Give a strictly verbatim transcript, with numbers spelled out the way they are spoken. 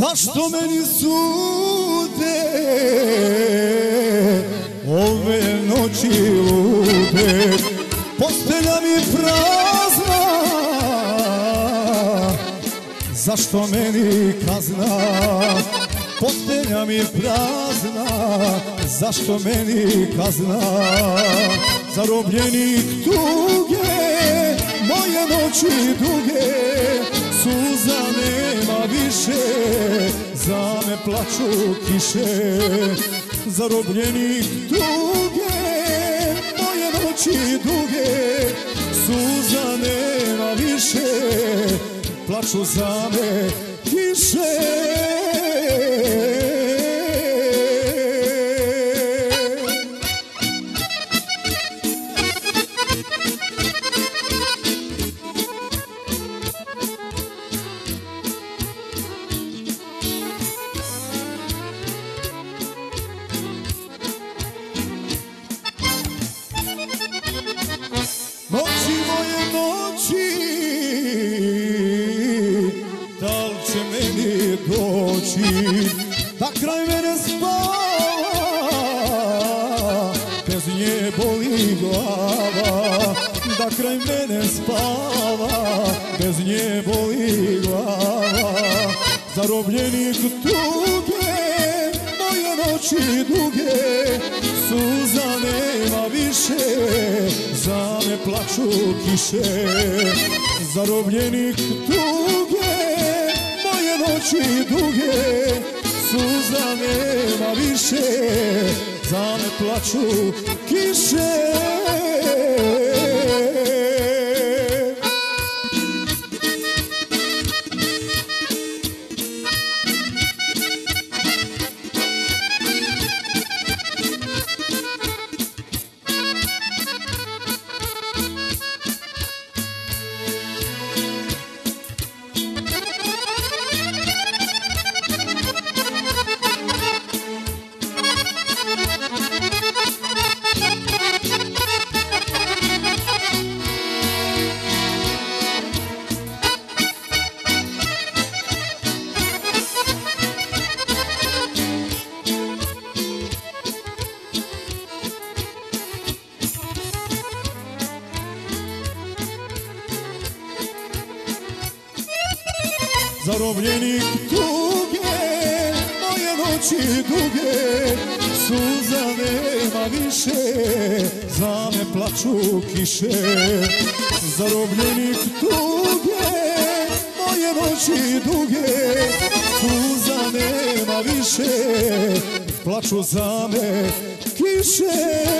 Zašto meni sude ove noći lude? Postelja mi prazna, zašto meni kazna? Postelja mi prazna, zašto meni kazna? Zarobljenik tuge, moje noći duge, suza nema više, za me plaču kiše. Zarobljenik tuge, moje noći duge, suza nema više, plaču za me kiše. Noći moje noći, da li će meni doći da kraj mene spava, bez nje boli glava. Da kraj mene spava, bez nje boli glava. Zarobljenik tuge, moje noći duge, suza nema više, za me plaču kiše. Zarobljenik tuge, moje noći duge, suza nema više, za me plaču kiše. Zarobljenik tuge, moje noći duge, suza nema više, za me plaču kiše. Zarobljenik tuge, moje noći duge, suza nema više, plaču za me kiše.